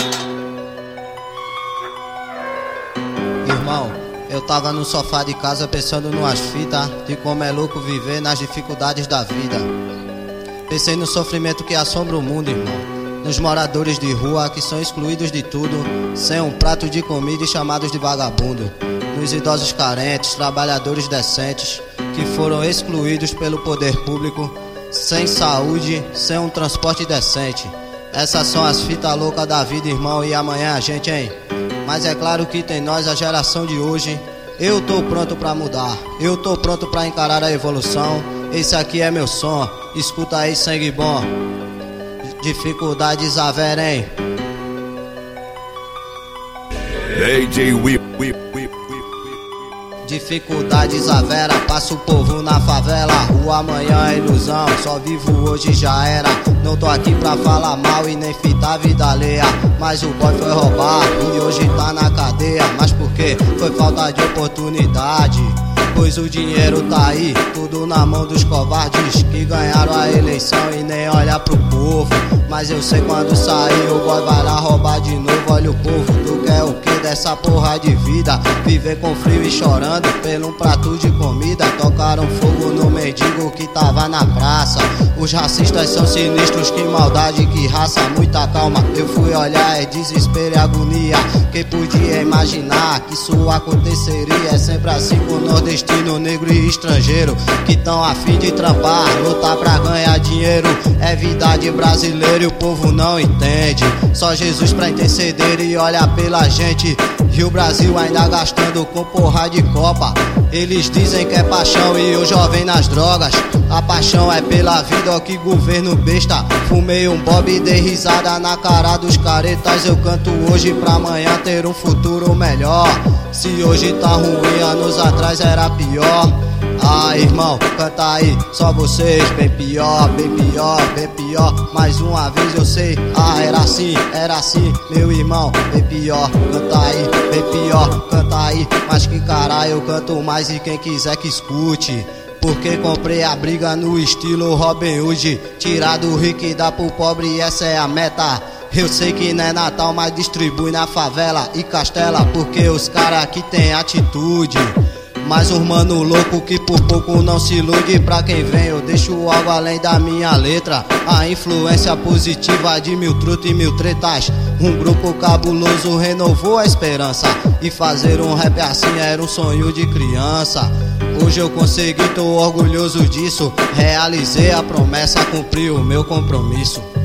Irmão, eu tava no sofá de casa pensando numas fitas de como é louco viver nas dificuldades da vida. Pensei no sofrimento que assombra o mundo, irmão. Nos moradores de rua que são excluídos de tudo, sem um prato de comida e chamados de vagabundo. Nos idosos carentes, trabalhadores decentes que foram excluídos pelo poder público, sem saúde, sem um transporte decente. Essas são as fitas loucas da vida, irmão, e amanhã a gente, hein? Mas é claro que tem nós, a geração de hoje. Eu tô pronto pra mudar, eu tô pronto pra encarar a evolução. Esse aqui é meu som, escuta aí, sangue bom. Dificuldades haverem. AJ Whip. Dificuldades havera, passa o povo na favela. O amanhã é ilusão, só vivo hoje já era. Não tô aqui pra falar mal e nem fitar a vida alheia, mas o boy foi roubar e hoje tá na cadeia. Mas por quê? Foi falta de oportunidade, pois o dinheiro tá aí, tudo na mão dos covardes que ganharam a eleição e nem olha pro povo. Mas eu sei quando sair o boy vai lá roubar de novo. Olha o povo, tu quer o que dessa porra de vida? Viver com frio e chorando pelo um prato de comida. Tocaram fogo no mendigo que tava na praça. Os racistas são sinistros, que maldade, que raça, muita calma. Eu fui olhar, é desespero e agonia. Quem podia imaginar que isso aconteceria? É sempre assim com nordestino, negro e estrangeiro que tão a fim de trampar, lutar pra ganhar dinheiro. É vida de brasileiro e o povo não entende. Só Jesus pra interceder e olha pela gente. E o Brasil ainda gastando com porra de copa. Eles dizem que é paixão e o jovem nas drogas. A paixão é pela vida, ó que governo besta. Fumei um bob e dei risada na cara dos caretas. Eu canto hoje pra amanhã ter um futuro melhor. Se hoje tá ruim, anos atrás era pior. Ah, irmão, canta aí, só vocês. Bem pior, bem pior, bem pior. Mais uma vez eu sei, ah, era assim, meu irmão. Bem pior, canta aí, bem pior, canta aí. Mas que caralho, eu canto mais e quem quiser que escute. Porque comprei a briga no estilo Robin Hood. Tirar do rico e dar pro pobre, essa é a meta. Eu sei que não é Natal, mas distribui na favela e castela, porque os caras aqui tem atitude. Mas um mano louco que por pouco não se ilude. Pra quem vem eu deixo algo além da minha letra. A influência positiva de mil trutos e mil tretas. Um grupo cabuloso renovou a esperança. E fazer um rap assim era um sonho de criança. Hoje eu consegui, tô orgulhoso disso. Realizei a promessa, cumpri o meu compromisso.